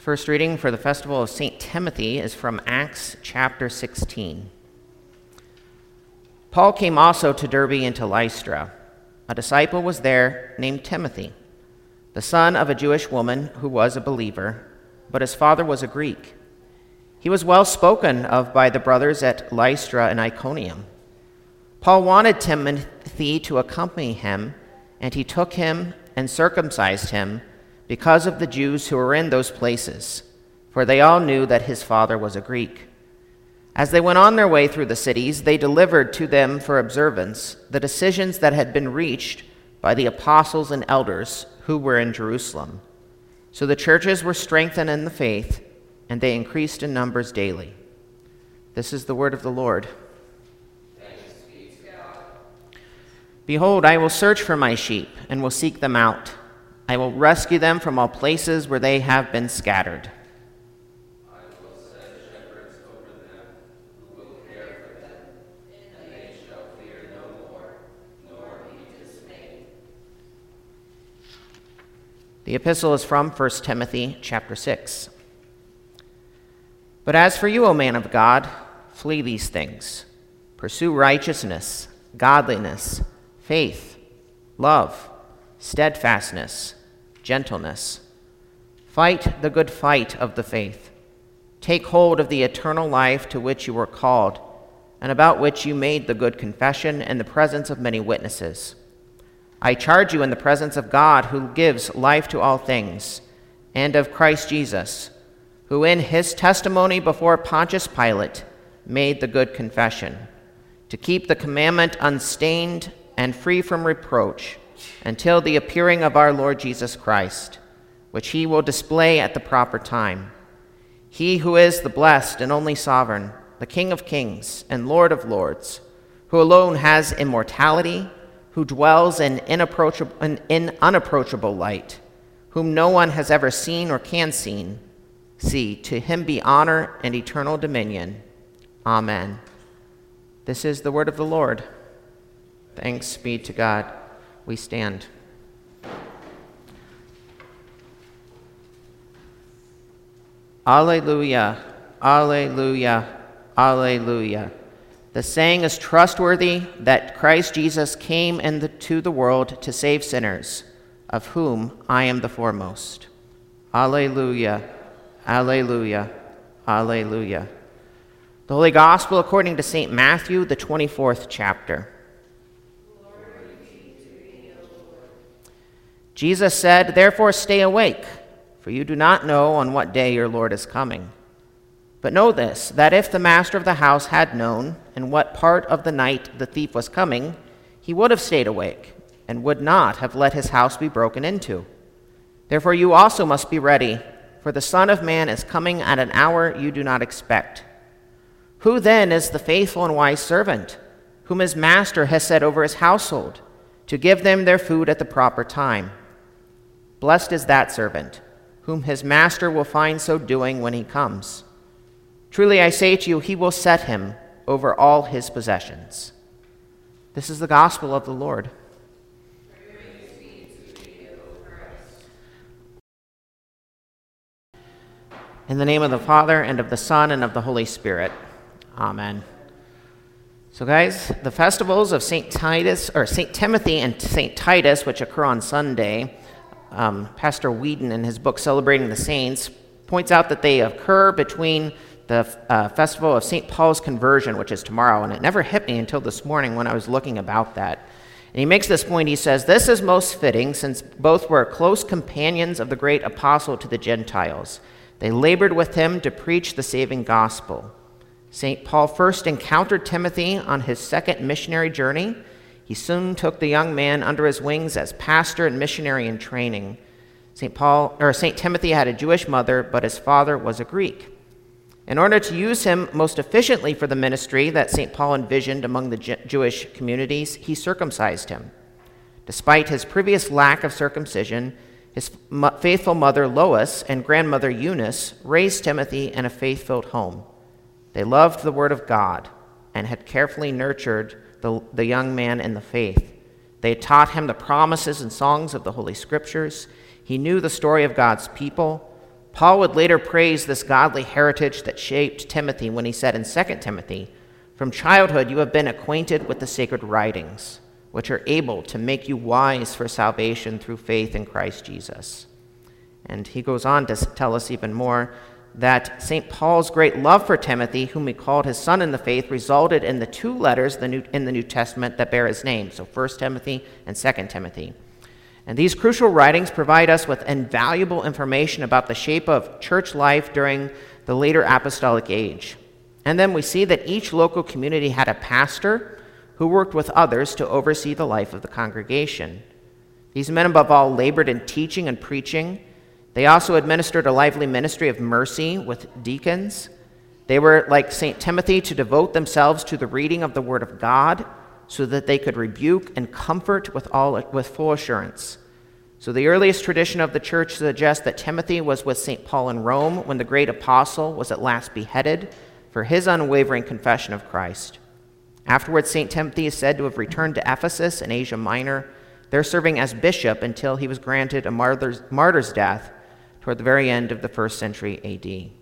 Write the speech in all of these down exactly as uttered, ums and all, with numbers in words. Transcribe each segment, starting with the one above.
First reading for the festival of Saint Timothy is from Acts chapter sixteen. Paul came also to Derbe and to Lystra. A disciple was there named Timothy, the son of a Jewish woman who was a believer, but his father was a Greek. He was well spoken of by the brothers at Lystra and Iconium. Paul wanted Timothy to accompany him, and he took him and circumcised him because of the Jews who were in those places, for they all knew that his father was a Greek. As they went on their way through the cities, they delivered to them for observance the decisions that had been reached by the apostles and elders who were in Jerusalem. So the churches were strengthened in the faith, and they increased in numbers daily. This is the word of the Lord. Thanks be to God. Behold, I will search for my sheep and will seek them out. I will rescue them from all places where they have been scattered. I will set shepherds over them who will care for them, and they shall fear no more, nor be dismayed. The epistle is from First Timothy chapter six. But as for you, O man of God, flee these things. Pursue righteousness, godliness, faith, love, steadfastness, gentleness. Fight the good fight of the faith. Take hold of the eternal life to which you were called, and about which you made the good confession in the presence of many witnesses. I charge you in the presence of God, who gives life to all things, and of Christ Jesus, who in his testimony before Pontius Pilate made the good confession, to keep the commandment unstained and free from reproach, until the appearing of our Lord Jesus Christ, which he will display at the proper time. He who is the blessed and only sovereign, the King of kings and Lord of lords, who alone has immortality, who dwells in, inapproachable, in, in unapproachable light, whom no one has ever seen or can see, see, to him be honor and eternal dominion. Amen. This is the word of the Lord. Thanks be to God. We stand. Alleluia, alleluia, alleluia. The saying is trustworthy that Christ Jesus came into the world to save sinners, of whom I am the foremost. Alleluia, alleluia, alleluia. The Holy Gospel according to Saint Matthew, the twenty-fourth chapter. Jesus said, "Therefore stay awake, for you do not know on what day your Lord is coming. But know this, that if the master of the house had known in what part of the night the thief was coming, he would have stayed awake and would not have let his house be broken into. Therefore you also must be ready, for the Son of Man is coming at an hour you do not expect. Who then is the faithful and wise servant, whom his master has set over his household, to give them their food at the proper time? Blessed is that servant, whom his master will find so doing when he comes. Truly I say to you, he will set him over all his possessions." This is the gospel of the Lord. Praise be to thee, O Christ. In the name of the Father, and of the Son, and of the Holy Spirit. Amen. So guys, the festivals of Saint Titus, or Saint Timothy and Saint Titus, which occur on Sunday, um, Pastor Whedon in his book Celebrating the Saints points out that they occur between the uh, festival of Saint Paul's conversion, which is tomorrow, and it never hit me until this morning when I was looking about that. And he makes this point, he says, "This is most fitting, since both were close companions of the great apostle to the Gentiles. They labored with him to preach the saving gospel. Saint Paul first encountered Timothy on his second missionary journey. He soon took the young man under his wings as pastor and missionary in training. Saint Paul or Saint Timothy had a Jewish mother, but his father was a Greek. In order to use him most efficiently for the ministry that Saint Paul envisioned among the J- Jewish communities, he circumcised him. Despite his previous lack of circumcision, his m- faithful mother Lois and grandmother Eunice raised Timothy in a faith-filled home. They loved the word of God and had carefully nurtured the, the young man in the faith. They had taught him the promises and songs of the Holy Scriptures. He knew the story of God's people, Paul would later praise this godly heritage that shaped Timothy when he said in Second Timothy, "From childhood you have been acquainted with the sacred writings, which are able to make you wise for salvation through faith in Christ Jesus." And he goes on to tell us even more that Saint Paul's great love for Timothy, whom he called his son in the faith, resulted in the two letters in the New Testament that bear his name, so First Timothy and Second Timothy. And these crucial writings provide us with invaluable information about the shape of church life during the later apostolic age. And then we see that each local community had a pastor who worked with others to oversee the life of the congregation. These men above all labored in teaching and preaching. They also administered a lively ministry of mercy with deacons. They were, like Saint Timothy, to devote themselves to the reading of the Word of God so that they could rebuke and comfort with, all, with full assurance. So the earliest tradition of the church suggests that Timothy was with Saint Paul in Rome when the great apostle was at last beheaded for his unwavering confession of Christ. Afterwards, Saint Timothy is said to have returned to Ephesus in Asia Minor, there serving as bishop until he was granted a martyr's, martyr's death toward the very end of the first century A D.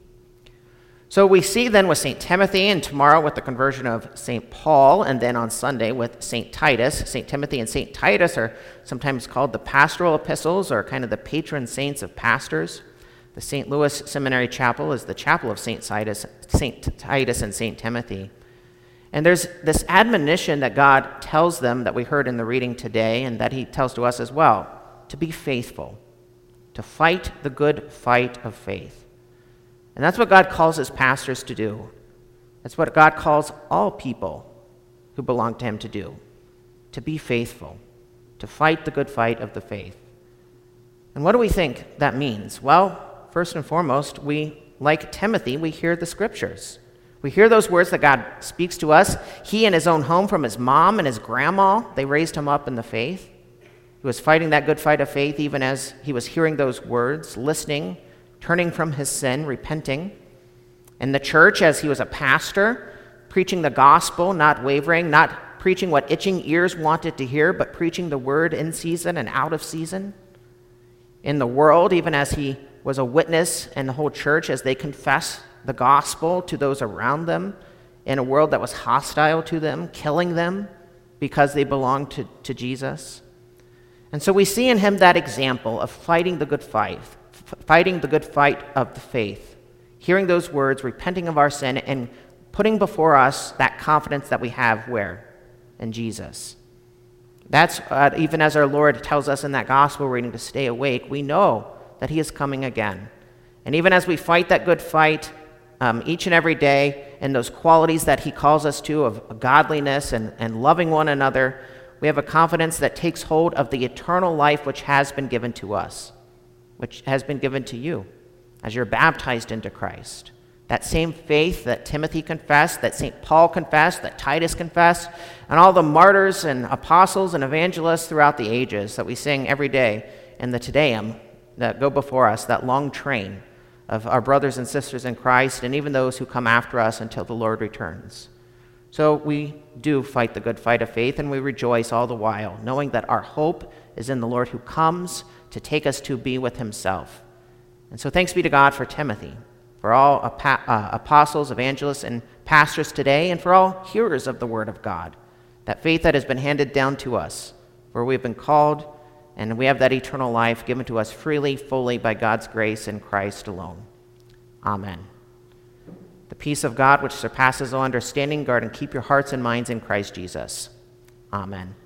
So we see then with Saint Timothy, and tomorrow with the conversion of Saint Paul, and then on Sunday with Saint Titus. Saint Timothy and Saint Titus are sometimes called the pastoral epistles, or kind of the patron saints of pastors. The Saint Louis Seminary Chapel is the chapel of Saint Titus, Saint Titus and Saint Timothy. And there's this admonition that God tells them that we heard in the reading today, and that he tells to us as well, to be faithful, to fight the good fight of faith. And that's what God calls his pastors to do. That's what God calls all people who belong to him to do, to be faithful, to fight the good fight of the faith. And what do we think that means? Well, first and foremost, we, like Timothy, we hear the scriptures. We hear those words that God speaks to us. He in his own home from his mom and his grandma, they raised him up in the faith. He was fighting that good fight of faith even as he was hearing those words, listening, turning from his sin, repenting. In the church, as he was a pastor, preaching the gospel, not wavering, not preaching what itching ears wanted to hear, but preaching the word in season and out of season. In the world, even as he was a witness in the whole church, as they confessed the gospel to those around them, in a world that was hostile to them, killing them because they belonged to, to Jesus. And so we see in him that example of fighting the good fight, fighting the good fight of the faith, hearing those words, repenting of our sin, and putting before us that confidence that we have where? In Jesus. That's, uh, even as our Lord tells us in that gospel reading to stay awake, we know that he is coming again. And even as we fight that good fight um, each and every day, and those qualities that he calls us to of godliness and, and loving one another, we have a confidence that takes hold of the eternal life which has been given to us, which has been given to you as you're baptized into Christ. That same faith that Timothy confessed, that Saint Paul confessed, that Titus confessed, and all the martyrs and apostles and evangelists throughout the ages that we sing every day in the Te Deum that go before us, that long train of our brothers and sisters in Christ, and even those who come after us until the Lord returns. So we do fight the good fight of faith, and we rejoice all the while, knowing that our hope is in the Lord who comes to take us to be with himself. And so thanks be to God for Timothy, for all uh, apostles, evangelists, and pastors today, and for all hearers of the word of God, that faith that has been handed down to us, where we've been called, and we have that eternal life given to us freely, fully, by God's grace in Christ alone. Amen. The peace of God, which surpasses all understanding, guard and keep your hearts and minds in Christ Jesus. Amen.